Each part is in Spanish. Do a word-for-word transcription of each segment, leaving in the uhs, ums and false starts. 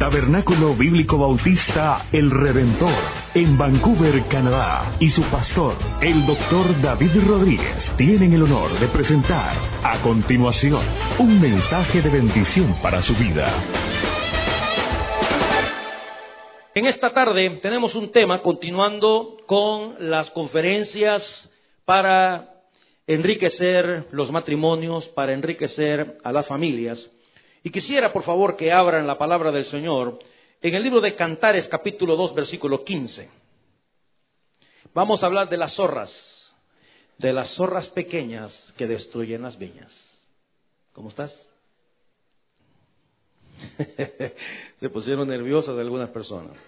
Tabernáculo Bíblico Bautista El Redentor, en Vancouver, Canadá, y su pastor, el doctor David Rodríguez, tienen el honor de presentar a continuación un mensaje de bendición para su vida. En esta tarde tenemos un tema continuando con las conferencias para enriquecer los matrimonios, para enriquecer a las familias. Y quisiera, por favor, que abran la palabra del Señor en el libro de Cantares, capítulo dos, versículo quince. Vamos a hablar de las zorras, de las zorras pequeñas que destruyen las viñas. ¿Cómo estás? Se pusieron nerviosas algunas personas.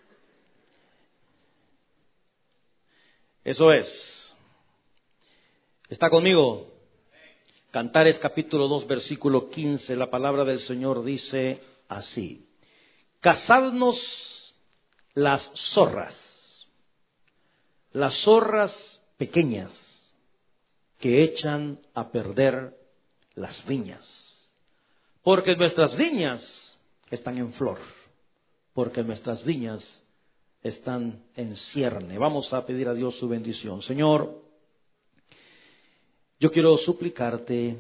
Eso es. ¿Está conmigo? Cantares capítulo dos, versículo quince, la palabra del Señor dice así: cazadnos las zorras, las zorras pequeñas que echan a perder las viñas, porque nuestras viñas están en flor, porque nuestras viñas están en cierne. Vamos a pedir a Dios su bendición. Señor, yo quiero suplicarte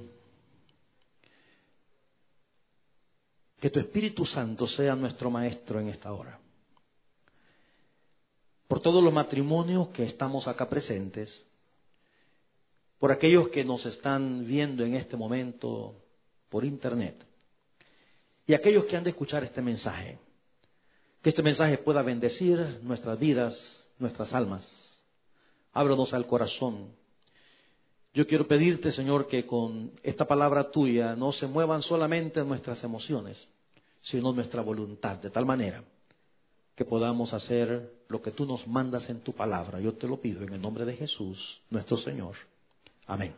que tu Espíritu Santo sea nuestro maestro en esta hora. Por todos los matrimonios que estamos acá presentes, por aquellos que nos están viendo en este momento por internet, y aquellos que han de escuchar este mensaje, que este mensaje pueda bendecir nuestras vidas, nuestras almas. Ábranos al corazón. Yo quiero pedirte, Señor, que con esta palabra tuya no se muevan solamente nuestras emociones, sino nuestra voluntad, de tal manera que podamos hacer lo que tú nos mandas en tu palabra. Yo te lo pido en el nombre de Jesús, nuestro Señor. Amén.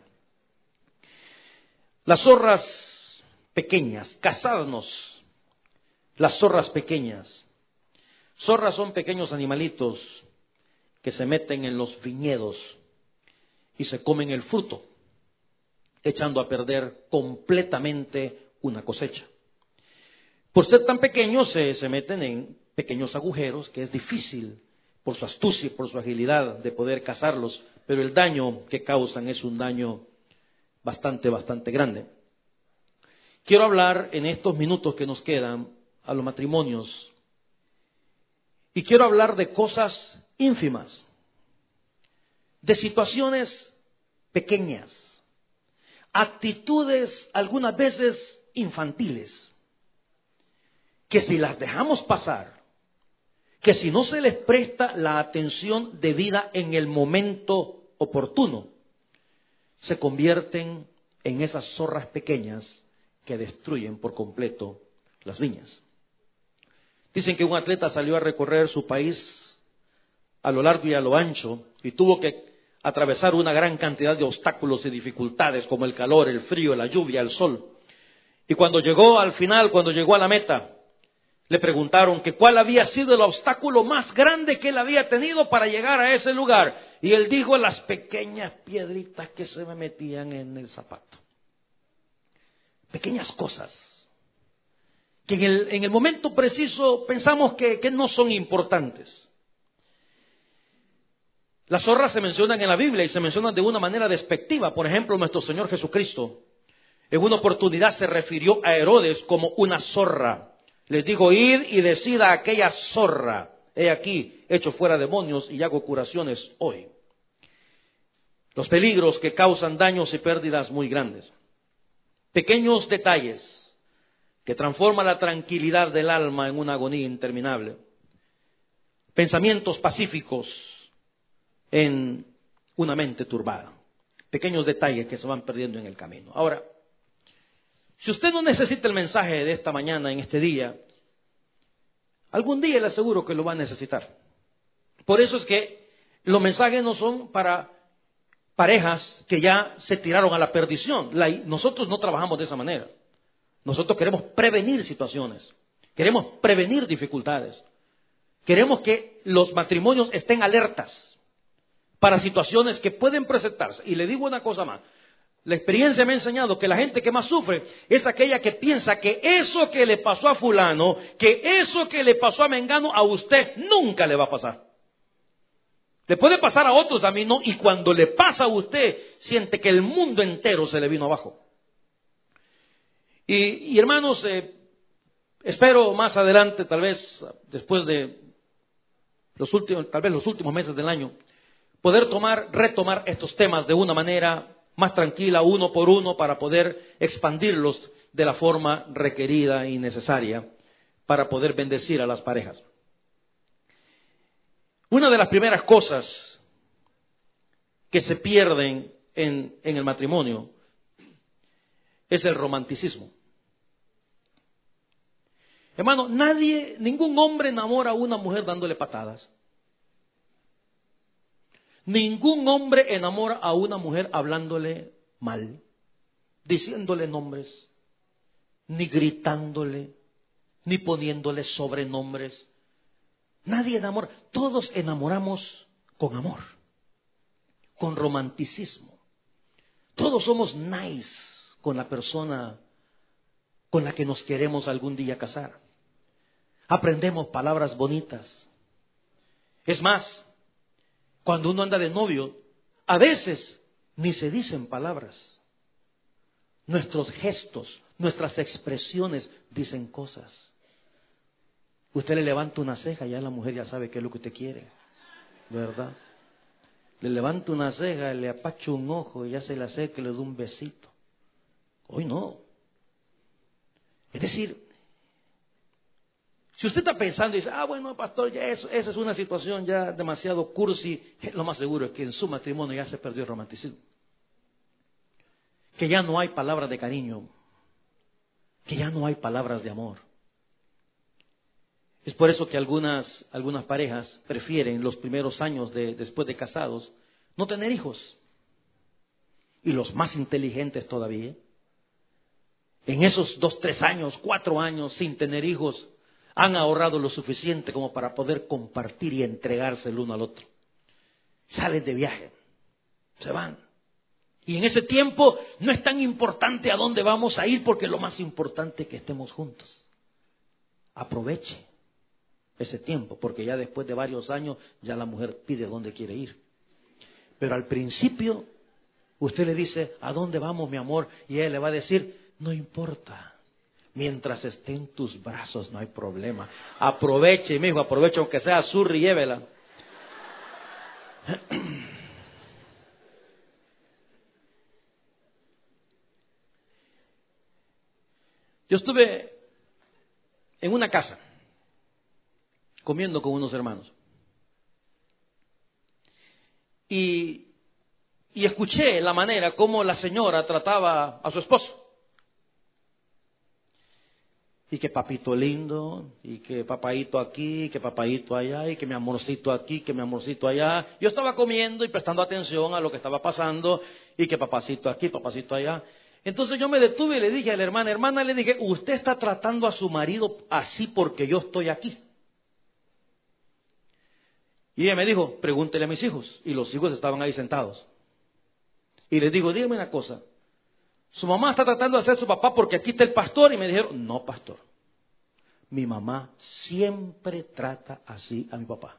Las zorras pequeñas, cazadnos las zorras pequeñas. Zorras son pequeños animalitos que se meten en los viñedos y se comen el fruto, echando a perder completamente una cosecha. Por ser tan pequeños se, se meten en pequeños agujeros que es difícil por su astucia y por su agilidad de poder cazarlos, pero el daño que causan es un daño bastante, bastante grande. Quiero hablar en estos minutos que nos quedan a los matrimonios y quiero hablar de cosas ínfimas, de situaciones pequeñas, actitudes algunas veces infantiles, que si las dejamos pasar, que si no se les presta la atención debida en el momento oportuno, se convierten en esas zorras pequeñas que destruyen por completo las viñas. Dicen que un atleta salió a recorrer su país a lo largo y a lo ancho y tuvo que atravesar una gran cantidad de obstáculos y dificultades como el calor, el frío, la lluvia, el sol. Y cuando llegó al final, cuando llegó a la meta, le preguntaron que cuál había sido el obstáculo más grande que él había tenido para llegar a ese lugar. Y él dijo: las pequeñas piedritas que se me metían en el zapato. Pequeñas cosas que en el, en el momento preciso pensamos que, que no son importantes. Las zorras se mencionan en la Biblia y se mencionan de una manera despectiva. Por ejemplo, nuestro Señor Jesucristo en una oportunidad se refirió a Herodes como una zorra. Les dijo: id y decid a aquella zorra: he aquí, echo fuera demonios y hago curaciones hoy. Los peligros que causan daños y pérdidas muy grandes. Pequeños detalles que transforman la tranquilidad del alma en una agonía interminable. Pensamientos pacíficos en una mente turbada. Pequeños detalles que se van perdiendo en el camino. Ahora, si usted no necesita el mensaje de esta mañana, en este día, algún día le aseguro que lo va a necesitar. Por eso es que los mensajes no son para parejas que ya se tiraron a la perdición. La, nosotros no trabajamos de esa manera. Nosotros queremos prevenir situaciones, queremos prevenir dificultades, queremos que los matrimonios estén alertas para situaciones que pueden presentarse. Y le digo una cosa más: La experiencia me ha enseñado que la gente que más sufre es aquella que piensa que eso que le pasó a fulano, que eso que le pasó a mengano, a usted nunca le va a pasar. Le puede pasar a otros, a mí no, y cuando le pasa a usted, siente que el mundo entero se le vino abajo. Y, y hermanos, eh, espero más adelante, tal vez después de los últimos, tal vez los últimos meses del año, poder tomar, retomar estos temas de una manera más tranquila, uno por uno, para poder expandirlos de la forma requerida y necesaria para poder bendecir a las parejas. Una de las primeras cosas que se pierden en, en el matrimonio es el romanticismo. Hermano, nadie, ningún hombre enamora a una mujer dándole patadas. Ningún hombre enamora a una mujer hablándole mal, diciéndole nombres, ni gritándole, ni poniéndole sobrenombres. Nadie enamora. Todos enamoramos con amor, con romanticismo. Todos somos nice con la persona con la que nos queremos algún día casar. Aprendemos palabras bonitas. Es más, cuando uno anda de novio, a veces ni se dicen palabras. Nuestros gestos, nuestras expresiones dicen cosas. Usted le levanta una ceja y ya la mujer ya sabe qué es lo que usted quiere, ¿verdad? Le levanta una ceja, le apacha un ojo y ya se le acerca y le da un besito. Hoy no. Es decir, si usted está pensando y dice, ah, bueno, pastor, ya eso, esa es una situación ya demasiado cursi, lo más seguro es que en su matrimonio ya se perdió el romanticismo. Que ya no hay palabras de cariño, que ya no hay palabras de amor. Es por eso que algunas, algunas parejas prefieren los primeros años de, después de casados no tener hijos. Y los más inteligentes todavía, en esos dos, tres años, cuatro años sin tener hijos, han ahorrado lo suficiente como para poder compartir y entregarse el uno al otro. Salen de viaje, se van. Y en ese tiempo no es tan importante a dónde vamos a ir, porque lo más importante es que estemos juntos. Aproveche ese tiempo, porque ya después de varios años ya la mujer pide dónde quiere ir. Pero al principio usted le dice, ¿a dónde vamos, mi amor? Y ella le va a decir, no importa, mientras esté en tus brazos no hay problema. Aproveche, mi hijo, aproveche, aunque sea zurri, llévela. Yo estuve en una casa comiendo con unos hermanos y, y escuché la manera como la señora trataba a su esposo. Y que papito lindo, y que papaito aquí, y que papaito allá, y que mi amorcito aquí, que mi amorcito allá. Yo estaba comiendo y prestando atención a lo que estaba pasando, y que papacito aquí, papacito allá. Entonces yo me detuve y le dije a la hermana, hermana, le dije, usted está tratando a su marido así porque yo estoy aquí. Y ella me dijo, pregúntele a mis hijos. Y los hijos estaban ahí sentados. Y les digo, dígame una cosa. Su mamá está tratando de hacer su papá porque aquí está el pastor. Y me dijeron, no, pastor. Mi mamá siempre trata así a mi papá.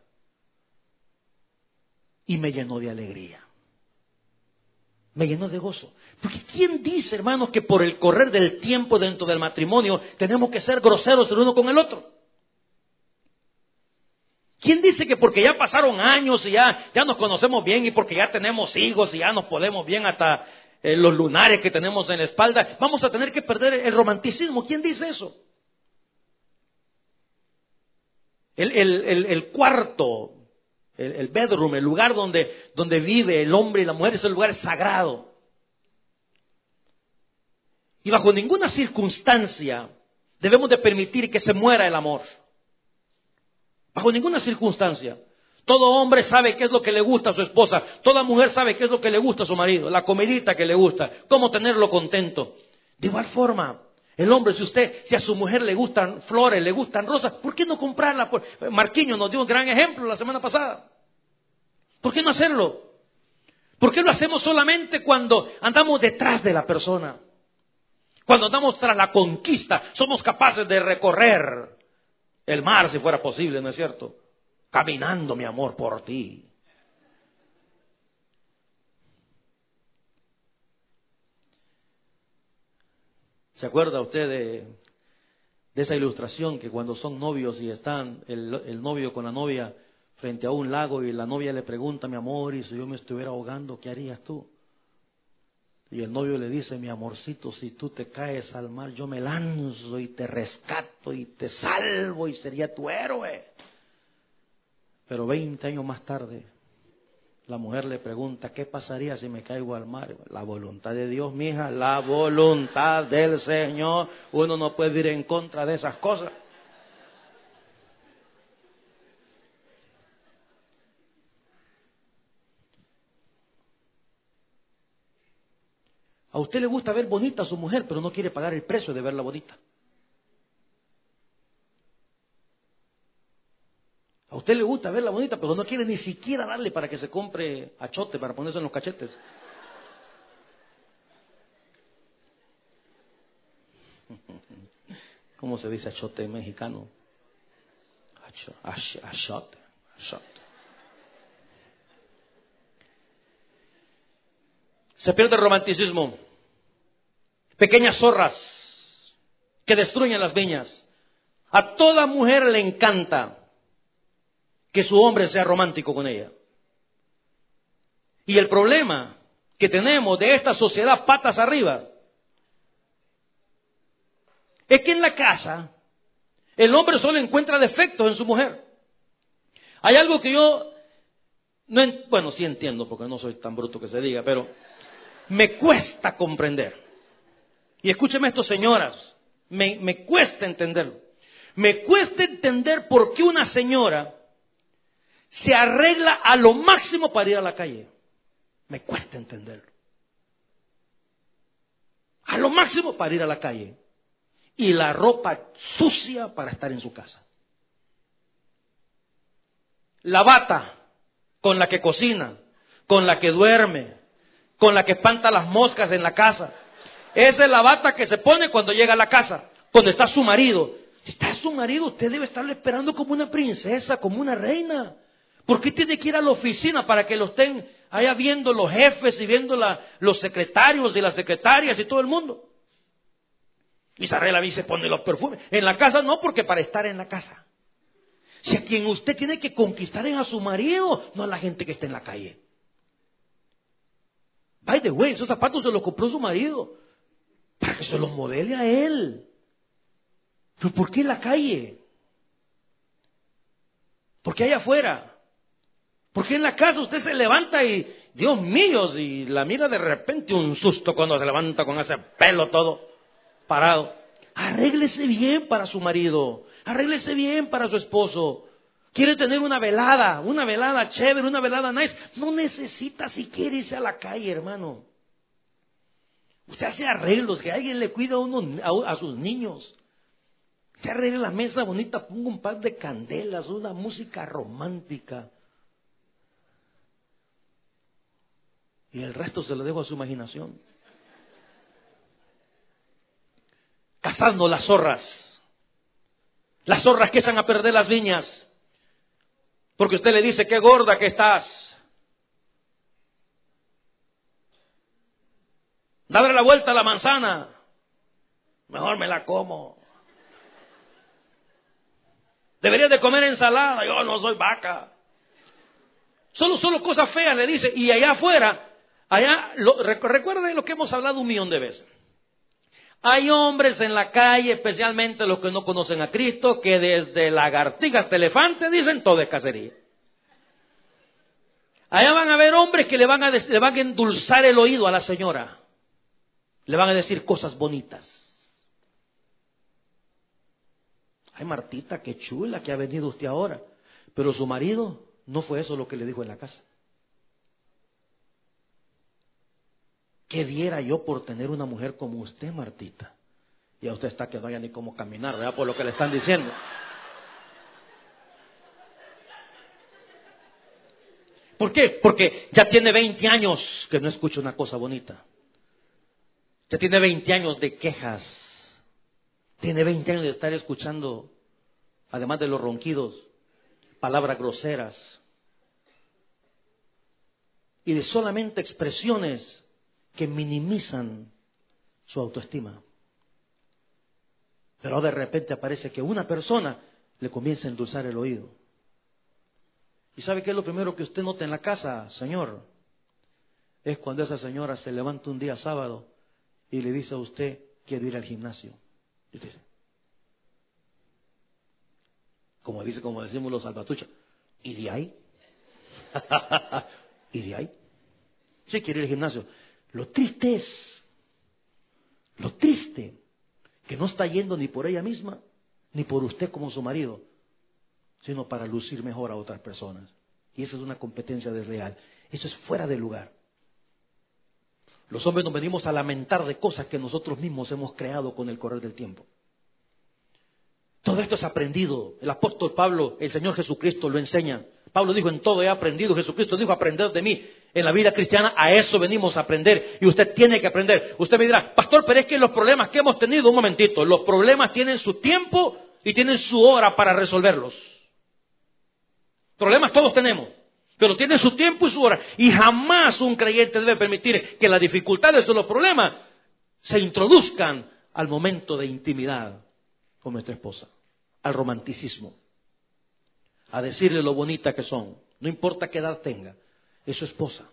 Y me llenó de alegría. Me llenó de gozo. Porque ¿quién dice, hermanos, que por el correr del tiempo dentro del matrimonio tenemos que ser groseros el uno con el otro? ¿Quién dice que porque ya pasaron años y ya, ya nos conocemos bien y porque ya tenemos hijos y ya nos podemos bien hasta eh, los lunares que tenemos en la espalda, vamos a tener que perder el romanticismo? ¿Quién dice eso? El, el, el, el cuarto, el, el bedroom, el lugar donde, donde vive el hombre y la mujer, es el lugar sagrado. Y bajo ninguna circunstancia debemos de permitir que se muera el amor. Bajo ninguna circunstancia. Todo hombre sabe qué es lo que le gusta a su esposa. Toda mujer sabe qué es lo que le gusta a su marido. La comidita que le gusta. Cómo tenerlo contento. De igual forma, el hombre, si usted, si a su mujer le gustan flores, le gustan rosas, ¿por qué no comprarla? Marquinhos nos dio un gran ejemplo la semana pasada. ¿Por qué no hacerlo? ¿Por qué lo hacemos solamente cuando andamos detrás de la persona? Cuando andamos tras la conquista, somos capaces de recorrer el mar si fuera posible, ¿no es cierto? Caminando, mi amor, por ti. ¿Se acuerda usted de, de esa ilustración que cuando son novios y están el, el novio con la novia frente a un lago y la novia le pregunta, mi amor, y si yo me estuviera ahogando, ¿qué harías tú? Y el novio le dice, mi amorcito, si tú te caes al mar, yo me lanzo y te rescato y te salvo y sería tu héroe. Pero veinte años más tarde, la mujer le pregunta, ¿qué pasaría si me caigo al mar? La voluntad de Dios, mija, la voluntad del Señor. Uno no puede ir en contra de esas cosas. A usted le gusta ver bonita a su mujer, pero no quiere pagar el precio de verla bonita. A usted le gusta verla bonita, pero no quiere ni siquiera darle para que se compre achote para ponerse en los cachetes. ¿Cómo se dice achote en mexicano? Acho, ach, achote, achote. Se pierde el romanticismo. Pequeñas zorras que destruyen las viñas. A toda mujer le encanta que su hombre sea romántico con ella. Y el problema que tenemos de esta sociedad patas arriba es que en la casa el hombre solo encuentra defectos en su mujer. Hay algo que yo, no en, bueno, sí entiendo porque no soy tan bruto que se diga, pero me cuesta comprender. Y escúcheme esto, señoras, me, me cuesta entenderlo. Me cuesta entender por qué una señora se arregla a lo máximo para ir a la calle. Me cuesta entenderlo. A lo máximo para ir a la calle. Y la ropa sucia para estar en su casa. La bata con la que cocina, con la que duerme, con la que espanta las moscas en la casa. Esa es la bata que se pone cuando llega a la casa, cuando está su marido. Si está su marido, usted debe estarle esperando como una princesa, como una reina. ¿Por qué tiene que ir a la oficina para que lo estén allá viendo los jefes y viendo la, los secretarios y las secretarias y todo el mundo? Y se arregla y se pone los perfumes. En la casa no, porque para estar en la casa. Si a quien usted tiene que conquistar es a su marido, no a la gente que está en la calle. By the way, esos zapatos se los compró su marido para que se los modele a él. ¿Pero por qué en la calle? ¿Por qué allá afuera? ¿Por qué en la casa usted se levanta y, Dios mío, y la mira de repente un susto cuando se levanta con ese pelo todo parado? Arréglese bien para su marido, arréglese bien para su esposo. Quiere tener una velada, una velada chévere, una velada nice. No necesita siquiera irse a la calle, hermano. Usted hace arreglos, que alguien le cuida a, uno, a, a sus niños. Usted arregle la mesa bonita, ponga un par de candelas, una música romántica. Y el resto se lo dejo a su imaginación. Cazando las zorras. Las zorras que echan a perder las viñas. Porque usted le dice, qué gorda que estás. Dale la vuelta a la manzana. Mejor me la como. Deberías de comer ensalada. Yo no soy vaca. Solo, solo cosas feas le dice. Y allá afuera, allá, lo, recuerden lo que hemos hablado un millón de veces. Hay hombres en la calle, especialmente los que no conocen a Cristo, que desde lagartijas hasta elefante dicen todo es cacería. Allá van a ver hombres que le van a, le van a endulzar el oído a la señora. Le van a decir cosas bonitas. Ay, Martita, qué chula que ha venido usted ahora. Pero su marido no fue eso lo que le dijo en la casa. ¿Qué diera yo por tener una mujer como usted, Martita? Y a usted está que no haya ni cómo caminar, ¿verdad? Por lo que le están diciendo. ¿Por qué? Porque ya tiene veinte años que no escucha una cosa bonita. Ya tiene veinte años de quejas. Tiene veinte años de estar escuchando, además de los ronquidos, palabras groseras. Y de solamente expresiones que minimizan su autoestima. Pero de repente aparece que una persona le comienza a endulzar el oído. ¿Y sabe qué es lo primero que usted nota en la casa, señor? Es cuando esa señora se levanta un día sábado y le dice a usted, quiero ir al gimnasio. Y usted dice, como dice, como decimos los salvatuchos, ¿y de ahí? ¿Y de ahí? Sí, quiere ir al gimnasio. Lo triste es, lo triste, que no está yendo ni por ella misma, ni por usted como su marido, sino para lucir mejor a otras personas. Y esa es una competencia desleal. Eso es fuera de lugar. Los hombres nos venimos a lamentar de cosas que nosotros mismos hemos creado con el correr del tiempo. Todo esto es aprendido. El apóstol Pablo, el Señor Jesucristo lo enseña. Pablo dijo, en todo he aprendido. Jesucristo dijo, aprender de mí. En la vida cristiana a eso venimos a aprender. Y usted tiene que aprender. Usted me dirá, pastor, pero es que los problemas que hemos tenido, un momentito, los problemas tienen su tiempo y tienen su hora para resolverlos. Problemas todos tenemos, pero tienen su tiempo y su hora. Y jamás un creyente debe permitir que las dificultades o los problemas se introduzcan al momento de intimidad con nuestra esposa, al romanticismo, a decirle lo bonita que son, no importa qué edad tenga, es su esposa.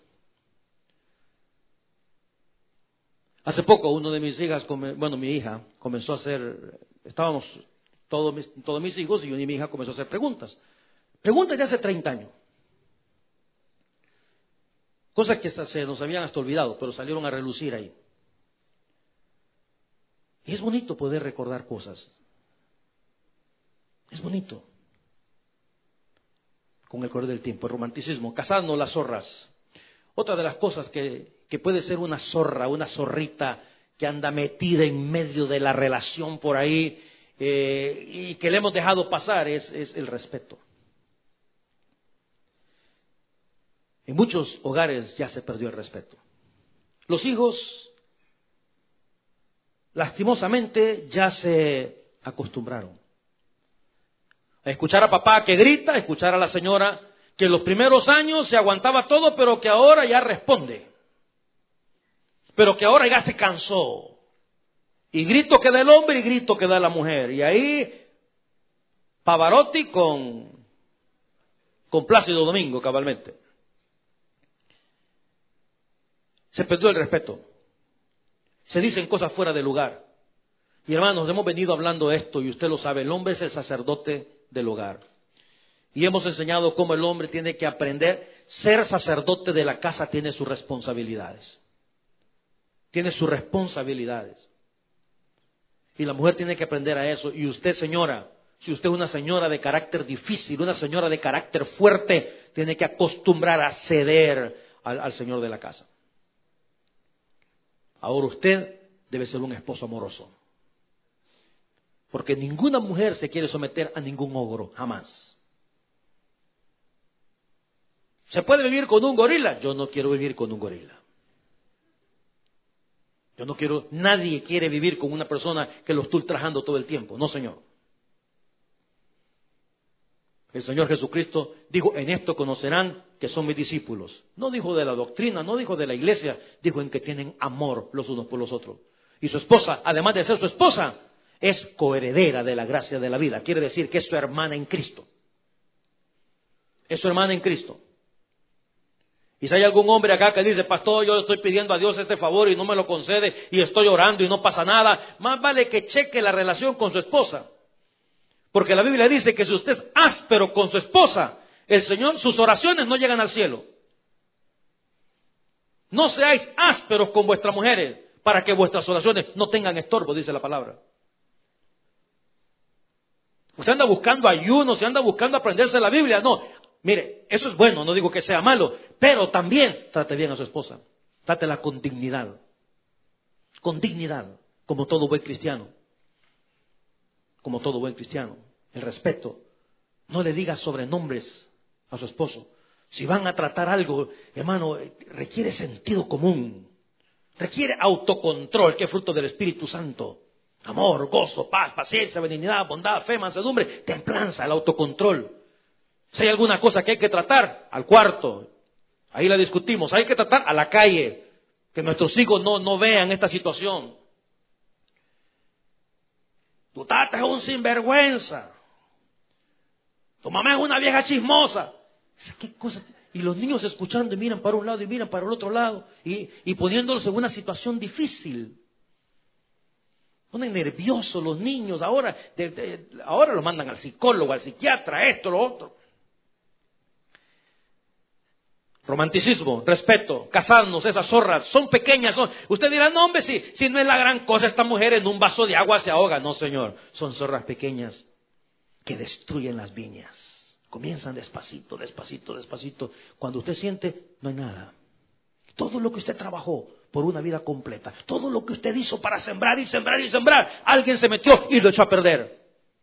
Hace poco uno de mis hijas, bueno, mi hija comenzó a hacer, estábamos todos mis, todos mis hijos y mi hija comenzó a hacer preguntas. Preguntas de hace treinta años. Cosas que se nos habían hasta olvidado, pero salieron a relucir ahí. Y es bonito poder recordar cosas. Es bonito. Con el correr del tiempo, el romanticismo, casarnos las zorras. Otra de las cosas que, que puede ser una zorra, una zorrita que anda metida en medio de la relación por ahí eh, y que le hemos dejado pasar es, es el respeto. En muchos hogares ya se perdió el respeto. Los hijos, lastimosamente, ya se acostumbraron a escuchar a papá que grita, a escuchar a la señora que en los primeros años se aguantaba todo, pero que ahora ya responde. Pero que ahora ya se cansó. Y grito que da el hombre y grito que da la mujer. Y ahí, Pavarotti con, con Plácido Domingo, cabalmente. Se perdió el respeto. Se dicen cosas fuera de lugar. Y hermanos, hemos venido hablando de esto y usted lo sabe, el hombre es el sacerdote del hogar. Y hemos enseñado cómo el hombre tiene que aprender, ser sacerdote de la casa tiene sus responsabilidades. Tiene sus responsabilidades. Y la mujer tiene que aprender a eso. Y usted, señora, si usted es una señora de carácter difícil, una señora de carácter fuerte, tiene que acostumbrar a ceder al, al señor de la casa. Ahora usted debe ser un esposo amoroso. Porque ninguna mujer se quiere someter a ningún ogro, jamás. ¿Se puede vivir con un gorila? Yo no quiero vivir con un gorila. Yo no quiero, nadie quiere vivir con una persona que lo esté ultrajando todo el tiempo. No, señor. El Señor Jesucristo dijo, en esto conocerán que son mis discípulos. No dijo de la doctrina, no dijo de la iglesia, dijo en que tienen amor los unos por los otros. Y su esposa, además de ser su esposa, es coheredera de la gracia de la vida. Quiere decir que es su hermana en Cristo. Es su hermana en Cristo. Y si hay algún hombre acá que dice, pastor, yo estoy pidiendo a Dios este favor y no me lo concede y estoy orando y no pasa nada, más vale que cheque la relación con su esposa. Porque la Biblia dice que si usted es áspero con su esposa, el Señor, sus oraciones no llegan al cielo. No seáis ásperos con vuestras mujeres para que vuestras oraciones no tengan estorbo, dice la palabra. Usted anda buscando ayuno, se anda buscando aprenderse la Biblia. No, mire, eso es bueno, no digo que sea malo, pero también trate bien a su esposa. Trátela con dignidad. Con dignidad, como todo buen cristiano. Como todo buen cristiano. El respeto. No le diga sobrenombres a su esposo. Si van a tratar algo, hermano, requiere sentido común. Requiere autocontrol, que es fruto del Espíritu Santo. Amor, gozo, paz, paciencia, benignidad, bondad, fe, mansedumbre, templanza, el autocontrol. Si hay alguna cosa que hay que tratar, al cuarto. Ahí la discutimos. Hay que tratar a la calle. Que nuestros hijos no, no vean esta situación. Tu tata es un sinvergüenza. Tu mamá es una vieja chismosa. ¿Qué cosa? Y los niños escuchando y miran para un lado y miran para el otro lado. Y, y poniéndolos en una situación difícil. Ponen nerviosos los niños. Ahora, de, de, ahora los mandan al psicólogo, al psiquiatra, esto, lo otro. Romanticismo, respeto, casarnos, esas zorras, son pequeñas. Son... Usted dirá, no hombre, si, si no es la gran cosa, esta mujer en un vaso de agua se ahoga. No, señor, son zorras pequeñas que destruyen las viñas. Comienzan despacito, despacito, despacito. Cuando usted siente, no hay nada. Todo lo que usted trabajó por una vida completa, todo lo que usted hizo para sembrar y sembrar y sembrar, alguien se metió y lo echó a perder.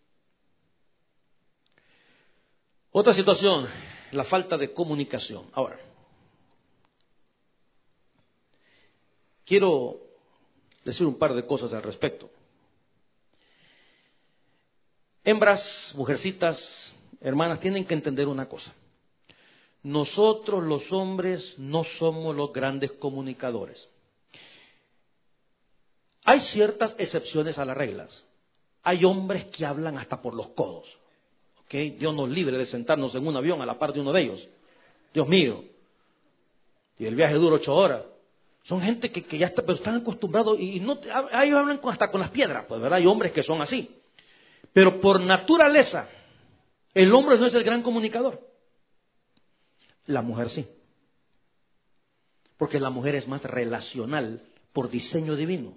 Otra situación, la falta de comunicación. Ahora, quiero decir un par de cosas al respecto. Hembras, mujercitas, hermanas, tienen que entender una cosa. Nosotros los hombres no somos los grandes comunicadores. Hay ciertas excepciones a las reglas. Hay hombres que hablan hasta por los codos. ¿Okay? Dios nos libre de sentarnos en un avión a la par de uno de ellos. Dios mío. Y el viaje dura ocho horas. Son gente que, que ya está, pero están acostumbrados y no, ellos hablan con, hasta con las piedras. Pues, ¿verdad? Hay hombres que son así. Pero por naturaleza, el hombre no es el gran comunicador. La mujer sí. Porque la mujer es más relacional por diseño divino.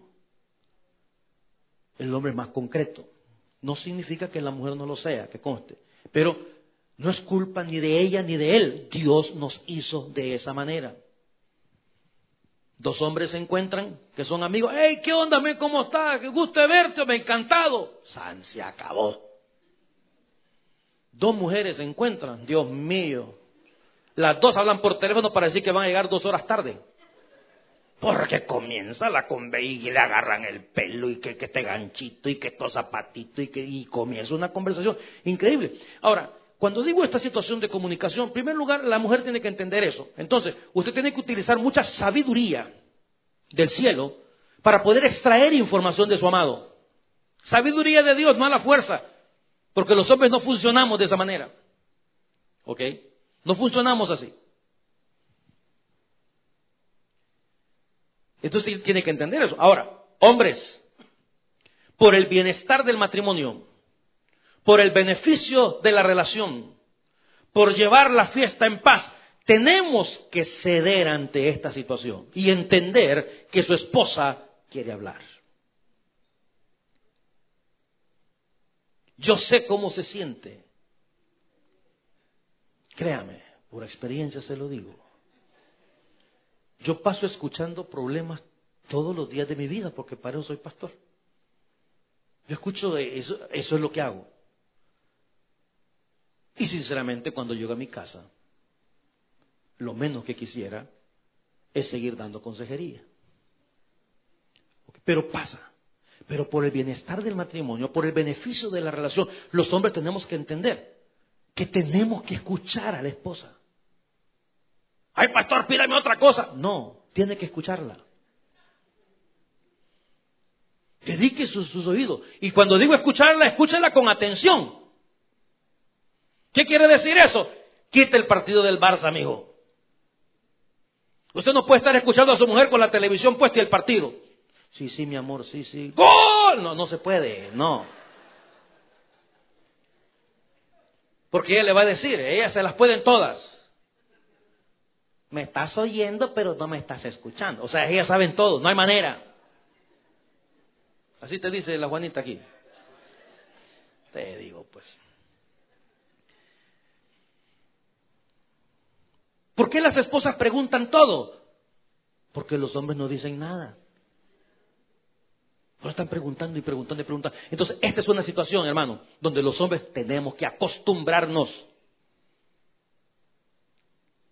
El hombre es más concreto. No significa que la mujer no lo sea, que conste. Pero no es culpa ni de ella ni de él. Dios nos hizo de esa manera. Dos hombres se encuentran que son amigos. ¡Hey, qué onda, me cómo estás! ¡Qué gusto de verte! ¡Me ha encantado! ¡San, se acabó! Dos mujeres se encuentran. Dios mío. Las dos hablan por teléfono para decir que van a llegar dos horas tarde. Porque comienza la conversación y le agarran el pelo y que, que este ganchito y que estos zapatitos y que y comienza una conversación increíble. Ahora, cuando digo esta situación de comunicación, en primer lugar, la mujer tiene que entender eso. Entonces, usted tiene que utilizar mucha sabiduría del cielo para poder extraer información de su amado. Sabiduría de Dios, no a la fuerza, porque los hombres no funcionamos de esa manera. ¿Ok? No funcionamos así. Entonces tiene que entender eso. Ahora, hombres, por el bienestar del matrimonio, por el beneficio de la relación, por llevar la fiesta en paz, tenemos que ceder ante esta situación y entender que su esposa quiere hablar. Yo sé cómo se siente. Créame, por experiencia se lo digo. Yo paso escuchando problemas todos los días de mi vida porque para eso soy pastor. Yo escucho de eso, eso es lo que hago. Y sinceramente cuando llego a mi casa, lo menos que quisiera es seguir dando consejería. Pero pasa. Pero por el bienestar del matrimonio, por el beneficio de la relación, los hombres tenemos que entender que tenemos que escuchar a la esposa. ¡Ay, pastor, pídame otra cosa! No, tiene que escucharla. Dedique sus, sus oídos. Y cuando digo escucharla, escúchela con atención. ¿Qué quiere decir eso? Quite el partido del Barça, amigo. Usted no puede estar escuchando a su mujer con la televisión puesta y el partido. Sí, sí, mi amor, sí, sí. ¡Gol! No, no se puede, no. Porque ella le va a decir, ella se las pueden todas. Me estás oyendo, pero no me estás escuchando. O sea, ellas saben todo, no hay manera. Así te dice la Juanita aquí. Te digo, pues. ¿Por qué las esposas preguntan todo? Porque los hombres no dicen nada. Pero están preguntando y preguntando y preguntando. Entonces, esta es una situación, hermano, donde los hombres tenemos que acostumbrarnos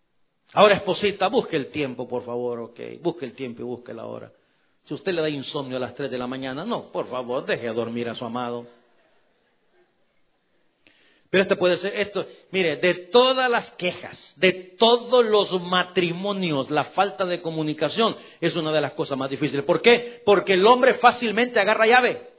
Ahora, esposita, busque el tiempo, por favor, ok. Busque el tiempo y busque la hora. Si usted le da insomnio a las tres de la mañana, no, por favor, deje dormir a su amado. Pero este puede ser, esto, mire, de todas las quejas, de todos los matrimonios, la falta de comunicación es una de las cosas más difíciles. ¿Por qué? Porque el hombre fácilmente agarra llave.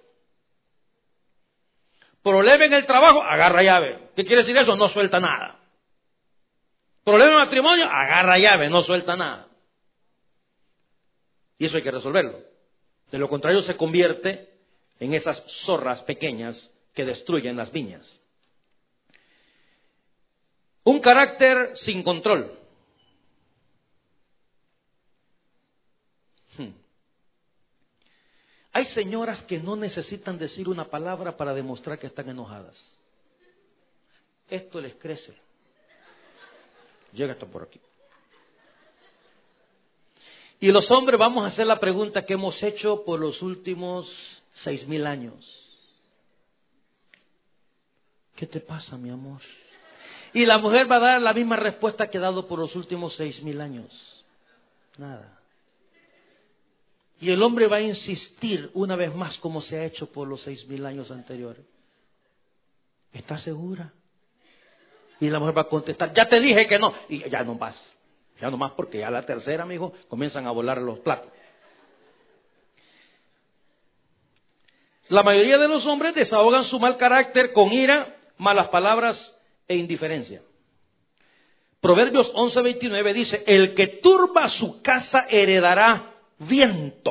Problema en el trabajo, agarra llave. ¿Qué quiere decir eso? No suelta nada. Problema en el matrimonio, agarra llave, no suelta nada. Y eso hay que resolverlo. De lo contrario se convierte en esas zorras pequeñas que destruyen las viñas. Un carácter sin control. Hmm. Hay señoras que no necesitan decir una palabra para demostrar que están enojadas. Esto les crece. Llega hasta por aquí. Y los hombres vamos a hacer la pregunta que hemos hecho por los últimos seis mil años. ¿Qué te pasa, mi amor? Y la mujer va a dar la misma respuesta que ha dado por los últimos seis mil años. Nada. Y el hombre va a insistir una vez más como se ha hecho por los seis mil años anteriores. ¿Estás segura? Y la mujer va a contestar, ya te dije que no. Y ya no más. Ya no más porque ya la tercera, amigo, comienzan a volar los platos. La mayoría de los hombres desahogan su mal carácter con ira, malas palabras e indiferencia. Proverbios once veintinueve dice, el que turba su casa heredará viento.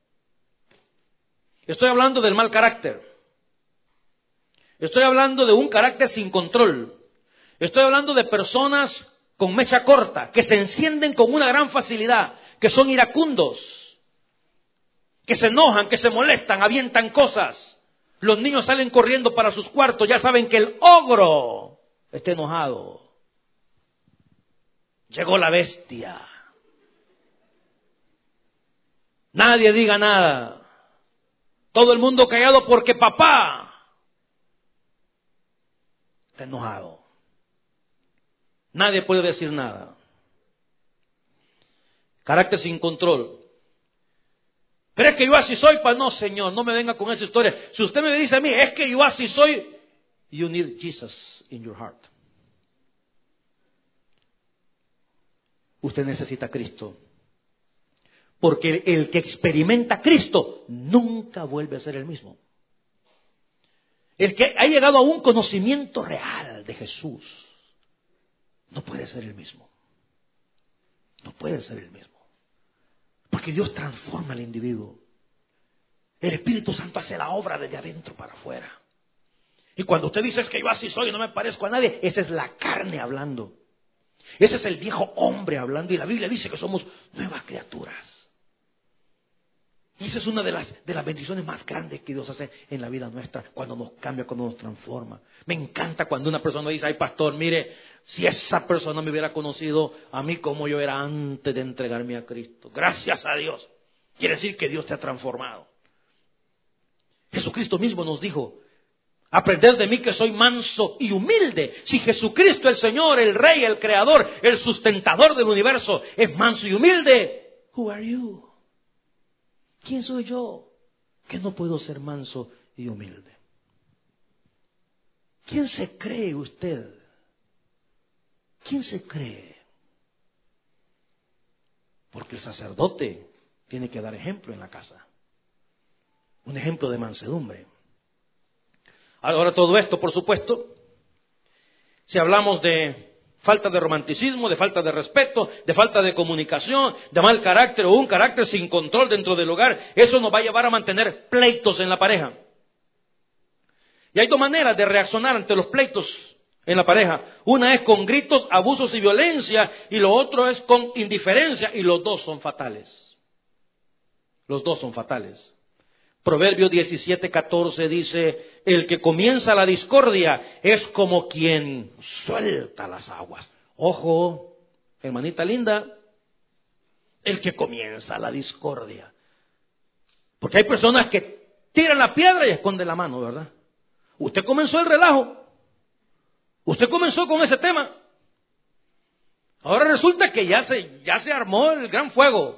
Estoy hablando del mal carácter. Estoy hablando de un carácter sin control. Estoy hablando de personas con mecha corta, que se encienden con una gran facilidad, que son iracundos, que se enojan, que se molestan, avientan cosas. Los niños salen corriendo para sus cuartos, ya saben que el ogro está enojado. Llegó la bestia. Nadie diga nada. Todo el mundo callado porque papá está enojado. Nadie puede decir nada. Carácter sin control. Pero es que yo así soy, pues no, señor, no me venga con esa historia. Si usted me dice a mí, es que yo así soy, you need Jesus in your heart. Usted necesita a Cristo. Porque el que experimenta a Cristo nunca vuelve a ser el mismo. El que ha llegado a un conocimiento real de Jesús no puede ser el mismo. No puede ser el mismo. Porque Dios transforma al individuo. El Espíritu Santo hace la obra desde adentro para afuera. Y cuando usted dice es que yo así soy y no me parezco a nadie, esa es la carne hablando. Ese es el viejo hombre hablando. Y la Biblia dice que somos nuevas criaturas. Y esa es una de las, de las bendiciones más grandes que Dios hace en la vida nuestra, cuando nos cambia, cuando nos transforma. Me encanta cuando una persona dice, ay pastor, mire, si esa persona me hubiera conocido a mí como yo era antes de entregarme a Cristo. Gracias a Dios. Quiere decir que Dios te ha transformado. Jesucristo mismo nos dijo, aprended de mí que soy manso y humilde. Si Jesucristo, el Señor, el Rey, el Creador, el sustentador del universo, es manso y humilde, who are you? ¿Quién soy yo que no puedo ser manso y humilde? ¿Quién se cree usted? ¿Quién se cree? Porque el sacerdote tiene que dar ejemplo en la casa. Un ejemplo de mansedumbre. Ahora todo esto, por supuesto, si hablamos de falta de romanticismo, de falta de respeto, de falta de comunicación, de mal carácter o un carácter sin control dentro del hogar, eso nos va a llevar a mantener pleitos en la pareja. Y hay dos maneras de reaccionar ante los pleitos en la pareja. Una es con gritos, abusos y violencia, y lo otro es con indiferencia, y los dos son fatales. Los dos son fatales. Proverbio diecisiete catorce dice, el que comienza la discordia es como quien suelta las aguas. Ojo, hermanita linda, el que comienza la discordia. Porque hay personas que tiran la piedra y esconden la mano, ¿verdad? Usted comenzó el relajo. Usted comenzó con ese tema. Ahora resulta que ya se, ya se armó el gran fuego.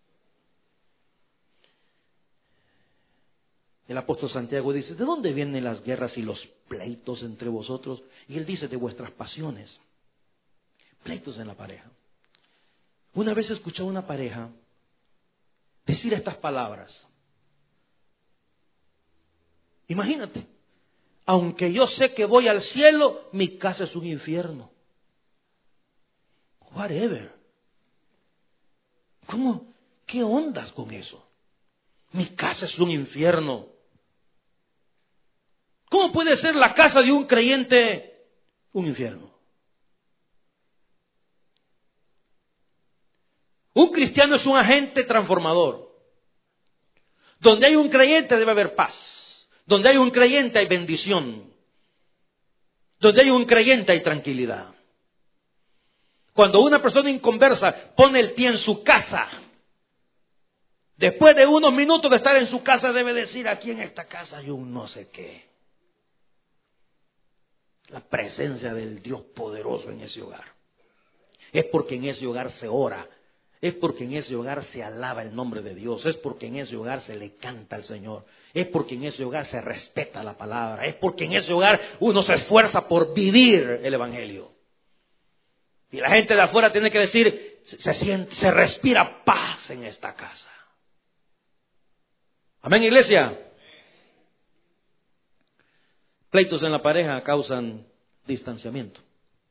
El apóstol Santiago dice, ¿de dónde vienen las guerras y los pleitos entre vosotros? Y él dice, de vuestras pasiones. Pleitos en la pareja. Una vez escuché a una pareja decir estas palabras. Imagínate, aunque yo sé que voy al cielo, mi casa es un infierno. Whatever. ¿Cómo? ¿Qué ondas con eso? Mi casa es un infierno. ¿Cómo puede ser la casa de un creyente un infierno? Un cristiano es un agente transformador. Donde hay un creyente debe haber paz. Donde hay un creyente hay bendición. Donde hay un creyente hay tranquilidad. Cuando una persona inconversa pone el pie en su casa, después de unos minutos de estar en su casa debe decir, aquí en esta casa hay un no sé qué. La presencia del Dios poderoso en ese hogar. Es porque en ese hogar se ora. Es porque en ese hogar se alaba el nombre de Dios. Es porque en ese hogar se le canta al Señor. Es porque en ese hogar se respeta la palabra. Es porque en ese hogar uno se esfuerza por vivir el Evangelio. Y la gente de afuera tiene que decir, se siente, se respira paz en esta casa. Amén, iglesia. Pleitos en la pareja causan distanciamiento.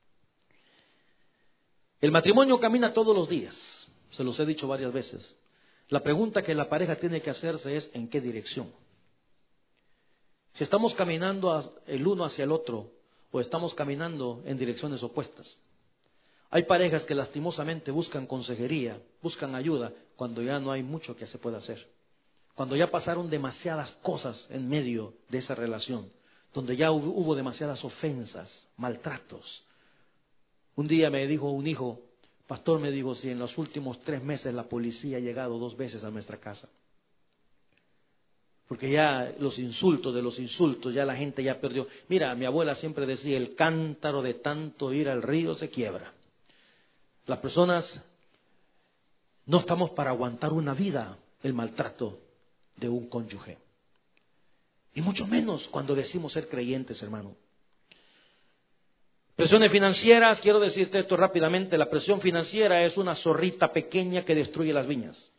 El matrimonio camina todos los días, se los he dicho varias veces. La pregunta que la pareja tiene que hacerse es ¿en qué dirección? Si estamos caminando el uno hacia el otro o estamos caminando en direcciones opuestas. Hay parejas que lastimosamente buscan consejería, buscan ayuda cuando ya no hay mucho que se pueda hacer. Cuando ya pasaron demasiadas cosas en medio de esa relación. Donde ya hubo, hubo demasiadas ofensas, maltratos. Un día me dijo un hijo, pastor, me dijo, si en los últimos tres meses la policía ha llegado dos veces a nuestra casa. Porque ya los insultos de los insultos, ya la gente ya perdió. Mira, mi abuela siempre decía, el cántaro de tanto ir al río se quiebra. Las personas no estamos para aguantar una vida el maltrato de un cónyuge. Y mucho menos cuando decimos ser creyentes, hermano. Presiones financieras, quiero decirte esto rápidamente, la presión financiera es una zorrita pequeña que destruye las viñas.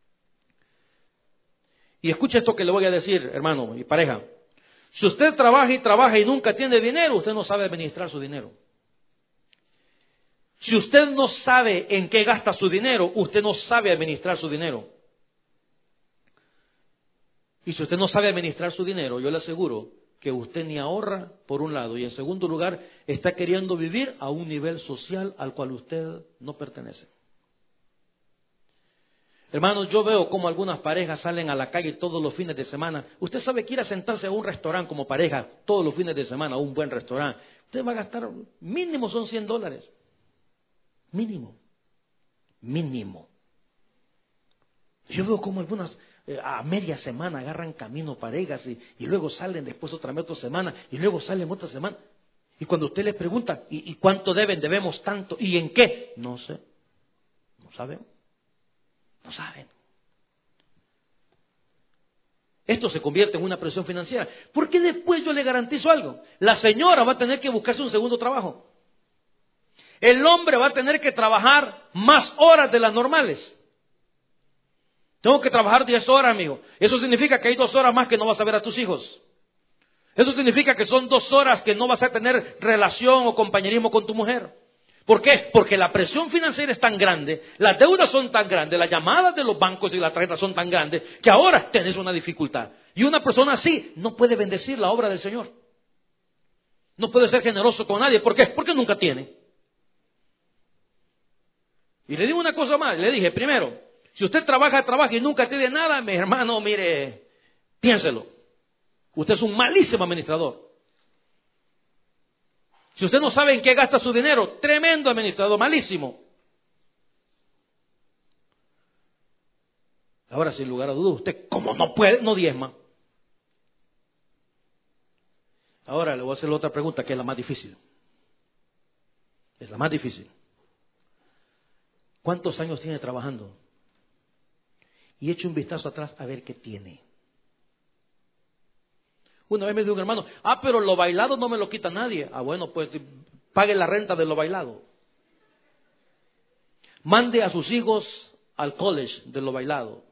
Y escuche esto que le voy a decir, hermano y pareja. Si usted trabaja y trabaja y nunca tiene dinero, usted no sabe administrar su dinero. Si usted no sabe en qué gasta su dinero, usted no sabe administrar su dinero. Y si usted no sabe administrar su dinero, yo le aseguro que usted ni ahorra, por un lado, y en segundo lugar, está queriendo vivir a un nivel social al cual usted no pertenece. Hermanos, yo veo cómo algunas parejas salen a la calle todos los fines de semana. Usted sabe que ir a sentarse a un restaurante como pareja todos los fines de semana, a un buen restaurante, usted va a gastar, mínimo son cien dólares. Mínimo. Mínimo. Yo veo cómo algunas eh, a media semana agarran camino parejas y, y luego salen después otra otra semana y luego salen otra semana. Y cuando usted les pregunta, ¿y, y cuánto deben? Debemos tanto. ¿Y en qué? No sé. No saben. No saben. Esto se convierte en una presión financiera. Porque después yo le garantizo algo. La señora va a tener que buscarse un segundo trabajo. El hombre va a tener que trabajar más horas de las normales. Tengo que trabajar diez horas, amigo. Eso significa que hay dos horas más que no vas a ver a tus hijos. Eso significa que son dos horas que no vas a tener relación o compañerismo con tu mujer. ¿Por qué? Porque la presión financiera es tan grande, las deudas son tan grandes, las llamadas de los bancos y las tarjetas son tan grandes, que ahora tenés una dificultad. Y una persona así no puede bendecir la obra del Señor. No puede ser generoso con nadie. ¿Por qué? Porque nunca tiene. Y le digo una cosa más, le dije, primero, si usted trabaja, trabaja y nunca tiene nada, mi hermano, mire, piénselo. Usted es un malísimo administrador. Si usted no sabe en qué gasta su dinero, tremendo administrador, malísimo. Ahora, sin lugar a dudas, usted, como no puede, no diezma. Ahora le voy a hacer la otra pregunta, que es la más difícil. Es la más difícil. ¿Cuántos años tiene trabajando? Y eche un vistazo atrás a ver qué tiene. Una vez me dijo un hermano, ah, pero lo bailado no me lo quita nadie. Ah, bueno, pues pague la renta de lo bailado. Mande a sus hijos al college de lo bailado.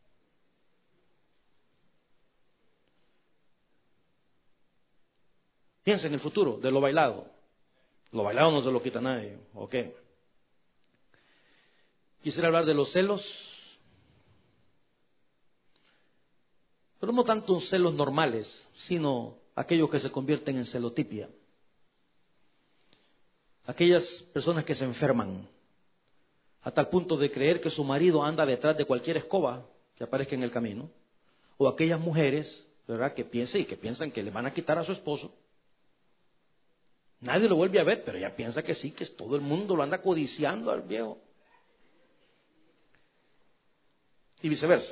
Piensa en el futuro de lo bailado. Lo bailado no se lo quita nadie. Ok. Quisiera hablar de los celos. Pero no tanto celos normales, sino aquellos que se convierten en celotipia. Aquellas personas que se enferman a tal punto de creer que su marido anda detrás de cualquier escoba que aparezca en el camino. O aquellas mujeres, ¿verdad?, que piensan y que piensan que le van a quitar a su esposo. Nadie lo vuelve a ver, pero ella piensa que sí, que todo el mundo lo anda codiciando al viejo. Y viceversa.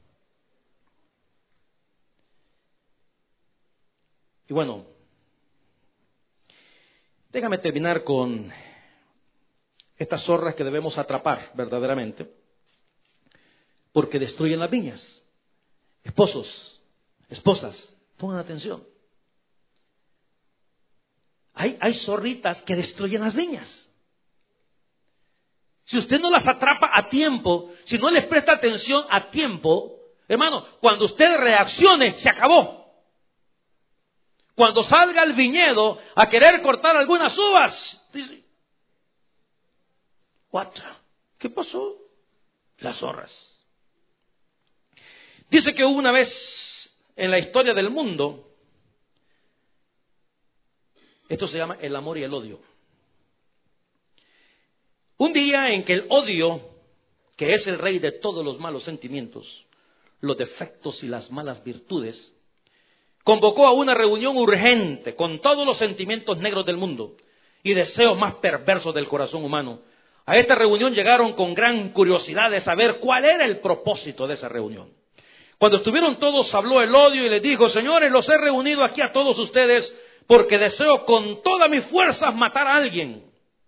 Y bueno, déjame terminar con estas zorras que debemos atrapar verdaderamente, porque destruyen las viñas. Esposos, esposas, pongan atención. Hay, hay zorritas que destruyen las viñas. Si usted no las atrapa a tiempo, si no les presta atención a tiempo, hermano, cuando usted reaccione, se acabó. Cuando salga al viñedo a querer cortar algunas uvas, dice, ¿what? ¿Qué pasó? Las zorras. Dice que hubo una vez en la historia del mundo, esto se llama el amor y el odio. Un día en que el odio, que es el rey de todos los malos sentimientos, los defectos y las malas virtudes, convocó a una reunión urgente con todos los sentimientos negros del mundo y deseos más perversos del corazón humano. A esta reunión llegaron con gran curiosidad de saber cuál era el propósito de esa reunión. Cuando estuvieron todos, habló el odio y les dijo, señores, los he reunido aquí a todos ustedes porque deseo con todas mis fuerzas matar a alguien.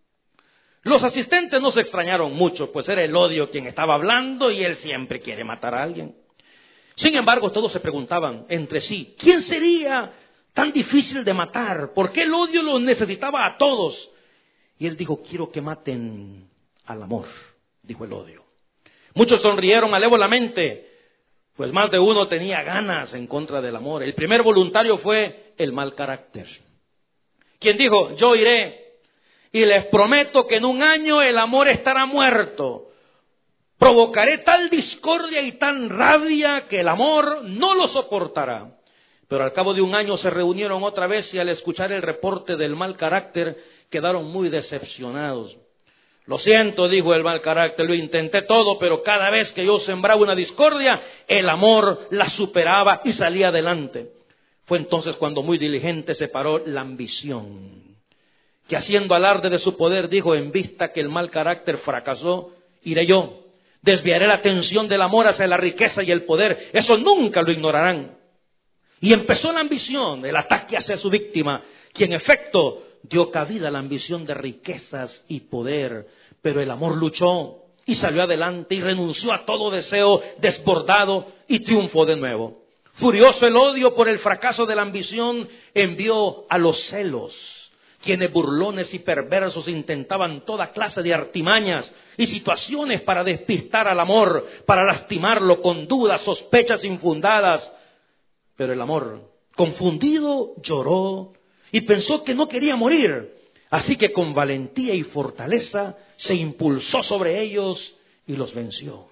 Los asistentes no se extrañaron mucho, pues era el odio quien estaba hablando y él siempre quiere matar a alguien. Sin embargo, todos se preguntaban entre sí, ¿quién sería tan difícil de matar? ¿Por qué el odio los necesitaba a todos? Y él dijo, quiero que maten al amor, dijo el odio. Muchos sonrieron malévolamente, pues más de uno tenía ganas en contra del amor. El primer voluntario fue el mal carácter, quien dijo, yo iré y les prometo que en un año el amor estará muerto. Provocaré tal discordia y tan rabia que el amor no lo soportará. Pero al cabo de un año se reunieron otra vez y al escuchar el reporte del mal carácter quedaron muy decepcionados. Lo siento, dijo el mal carácter, lo intenté todo, pero cada vez que yo sembraba una discordia, el amor la superaba y salía adelante. Fue entonces cuando muy diligente se paró la ambición, que haciendo alarde de su poder dijo, en vista que el mal carácter fracasó, iré yo. Desviaré la atención del amor hacia la riqueza y el poder. Eso nunca lo ignorarán. Y empezó la ambición, el ataque hacia su víctima, que en efecto dio cabida a la ambición de riquezas y poder. Pero el amor luchó y salió adelante y renunció a todo deseo desbordado y triunfó de nuevo. Furioso el odio por el fracaso de la ambición, envió a los celos, quienes burlones y perversos intentaban toda clase de artimañas y situaciones para despistar al amor, para lastimarlo con dudas, sospechas infundadas. Pero el amor, confundido, lloró y pensó que no quería morir. Así que con valentía y fortaleza se impulsó sobre ellos y los venció.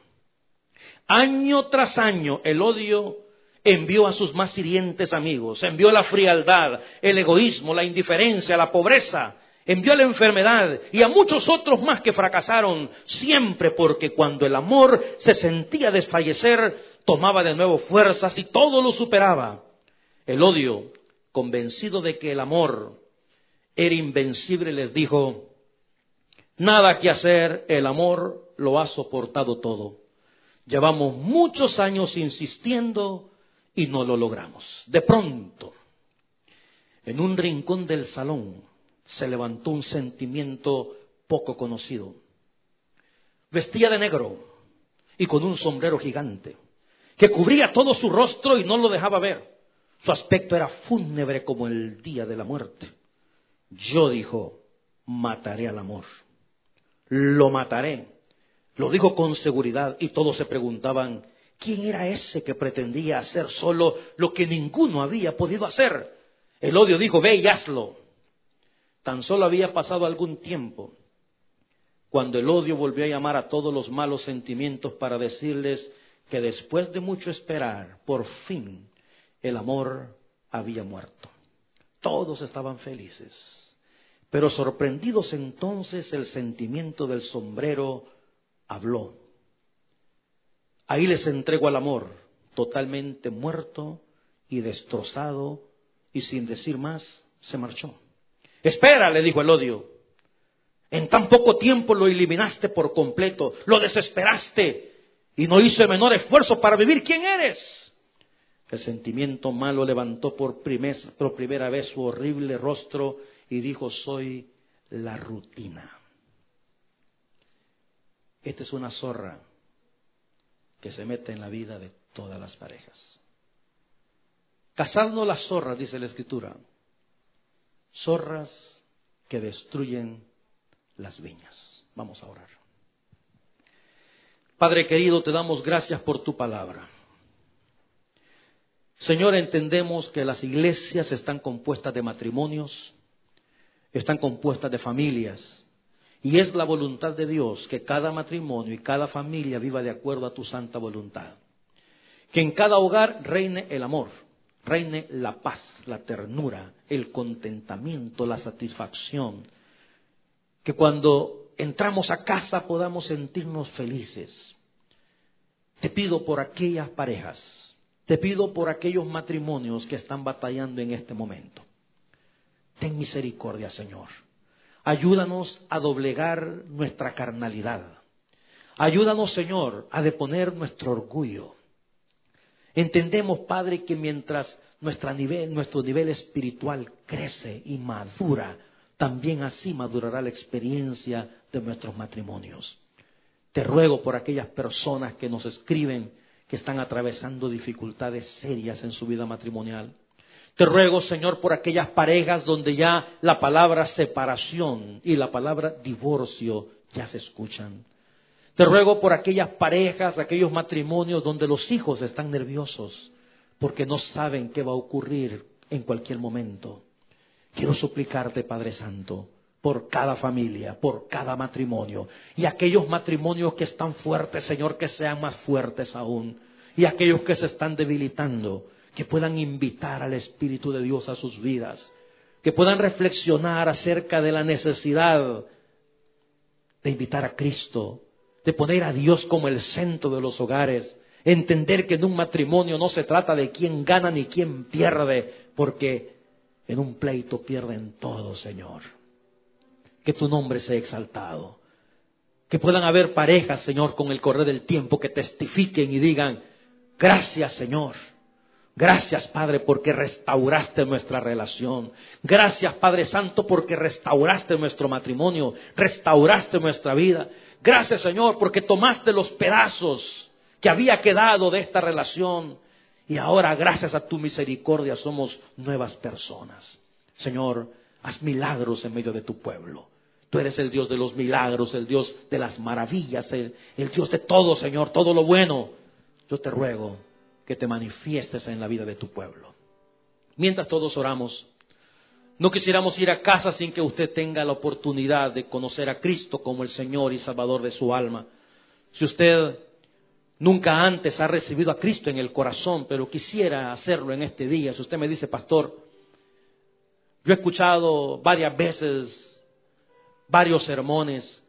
Año tras año el odio envió a sus más hirientes amigos, envió la frialdad, el egoísmo, la indiferencia, la pobreza, envió la enfermedad y a muchos otros más que fracasaron, siempre porque cuando el amor se sentía desfallecer, tomaba de nuevo fuerzas y todo lo superaba. El odio, convencido de que el amor era invencible, les dijo, nada que hacer, el amor lo ha soportado todo. Llevamos muchos años insistiendo y no lo logramos. De pronto, en un rincón del salón, se levantó un sentimiento poco conocido. vestía de negro y con un sombrero gigante, que cubría todo su rostro y no lo dejaba ver. Su aspecto era fúnebre como el día de la muerte. Yo, dijo, mataré al amor. Lo mataré. Lo dijo con seguridad y todos se preguntaban, ¿quién era ese que pretendía hacer solo lo que ninguno había podido hacer? El odio dijo, ve y hazlo. Tan solo había pasado algún tiempo cuando el odio volvió a llamar a todos los malos sentimientos para decirles que después de mucho esperar, por fin, el amor había muerto. Todos estaban felices, pero sorprendidos entonces el sentimiento del sombrero habló. Ahí les entrego al amor, totalmente muerto y destrozado, y sin decir más, se marchó. Espera, le dijo el odio. En tan poco tiempo lo eliminaste por completo, lo desesperaste y no hizo el menor esfuerzo para vivir. ¿Quién eres? El sentimiento malo levantó por, primer, por primera vez su horrible rostro y dijo, soy la rutina. Esta es una zorra que se mete en la vida de todas las parejas. Cazadnos las zorras, dice la Escritura, zorras que destruyen las viñas. Vamos a orar. Padre querido, te damos gracias por tu palabra. Señor, entendemos que las iglesias están compuestas de matrimonios, están compuestas de familias, y es la voluntad de Dios que cada matrimonio y cada familia viva de acuerdo a tu santa voluntad. Que en cada hogar reine el amor, reine la paz, la ternura, el contentamiento, la satisfacción. Que cuando entramos a casa podamos sentirnos felices. Te pido por aquellas parejas, te pido por aquellos matrimonios que están batallando en este momento. Ten misericordia, Señor. Ayúdanos a doblegar nuestra carnalidad. Ayúdanos, Señor, a deponer nuestro orgullo. Entendemos, Padre, que mientras nuestra nivel, nuestro nivel espiritual crece y madura, también así madurará la experiencia de nuestros matrimonios. Te ruego por aquellas personas que nos escriben que están atravesando dificultades serias en su vida matrimonial. Te ruego, Señor, por aquellas parejas donde ya la palabra separación y la palabra divorcio ya se escuchan. Te ruego por aquellas parejas, aquellos matrimonios donde los hijos están nerviosos porque no saben qué va a ocurrir en cualquier momento. Quiero suplicarte, Padre Santo, por cada familia, por cada matrimonio, y aquellos matrimonios que están fuertes, Señor, que sean más fuertes aún, y aquellos que se están debilitando, que puedan invitar al Espíritu de Dios a sus vidas, que puedan reflexionar acerca de la necesidad de invitar a Cristo, de poner a Dios como el centro de los hogares, entender que en un matrimonio no se trata de quién gana ni quién pierde, porque en un pleito pierden todos, Señor. Que tu nombre sea exaltado. Que puedan haber parejas, Señor, con el correr del tiempo que testifiquen y digan, gracias, Señor. Gracias, Padre, porque restauraste nuestra relación. Gracias, Padre Santo, porque restauraste nuestro matrimonio, restauraste nuestra vida. Gracias, Señor, porque tomaste los pedazos que había quedado de esta relación y ahora, gracias a tu misericordia, somos nuevas personas. Señor, haz milagros en medio de tu pueblo. Tú eres el Dios de los milagros, el Dios de las maravillas, el, el Dios de todo, Señor, todo lo bueno. Yo te ruego que te manifiestes en la vida de tu pueblo. Mientras todos oramos, no quisiéramos ir a casa sin que usted tenga la oportunidad de conocer a Cristo como el Señor y Salvador de su alma. Si usted nunca antes ha recibido a Cristo en el corazón, pero quisiera hacerlo en este día, si usted me dice, pastor, yo he escuchado varias veces, varios sermones,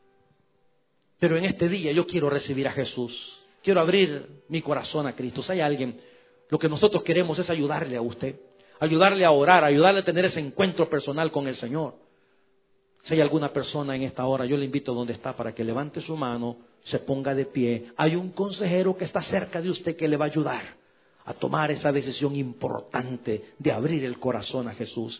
pero en este día yo quiero recibir a Jesús. Quiero abrir mi corazón a Cristo. Si hay alguien, lo que nosotros queremos es ayudarle a usted, ayudarle a orar, ayudarle a tener ese encuentro personal con el Señor. Si hay alguna persona en esta hora, yo le invito donde está para que levante su mano, se ponga de pie. Hay un consejero que está cerca de usted que le va a ayudar a tomar esa decisión importante de abrir el corazón a Jesús.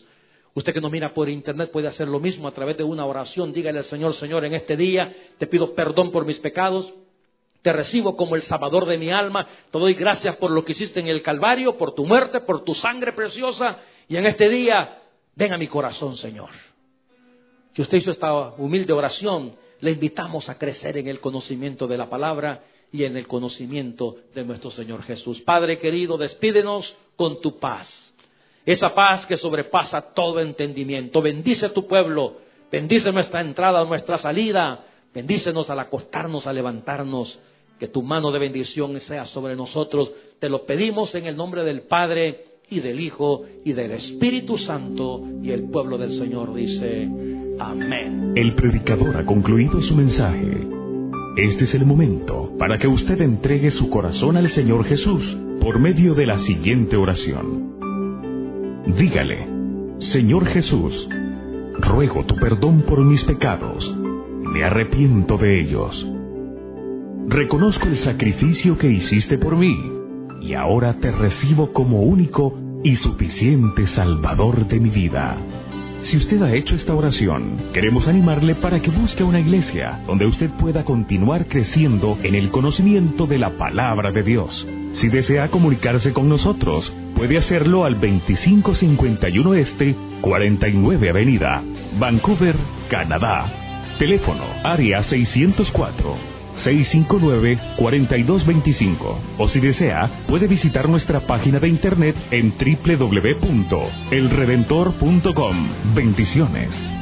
Usted que nos mira por internet puede hacer lo mismo a través de una oración. Dígale al Señor: Señor, en este día te pido perdón por mis pecados. Te recibo como el Salvador de mi alma. Te doy gracias por lo que hiciste en el Calvario, por tu muerte, por tu sangre preciosa. Y en este día, ven a mi corazón, Señor. Si usted hizo esta humilde oración, le invitamos a crecer en el conocimiento de la palabra y en el conocimiento de nuestro Señor Jesús. Padre querido, despídenos con tu paz. Esa paz que sobrepasa todo entendimiento. Bendice a tu pueblo. Bendice nuestra entrada, nuestra salida. Bendícenos al acostarnos, al levantarnos. Que tu mano de bendición sea sobre nosotros. Te lo pedimos en el nombre del Padre y del Hijo y del Espíritu Santo. Y el pueblo del Señor dice: amén. El predicador ha concluido su mensaje. Este es el momento para que usted entregue su corazón al Señor Jesús por medio de la siguiente oración. Dígale: Señor Jesús, ruego tu perdón por mis pecados. Me arrepiento de ellos. Reconozco el sacrificio que hiciste por mí y ahora te recibo como único y suficiente Salvador de mi vida. Si usted ha hecho esta oración, queremos animarle para que busque una iglesia donde usted pueda continuar creciendo en el conocimiento de la palabra de Dios. Si desea comunicarse con nosotros, puede hacerlo al veinticinco cincuenta y uno Este, cuarenta y nueve Avenida, Vancouver, Canadá. Teléfono área seiscientos cuatro, seiscientos cincuenta y nueve, cuarenta y dos veinticinco. O si desea, puede visitar nuestra página de internet en doble u doble u doble u punto el redentor punto com. Bendiciones.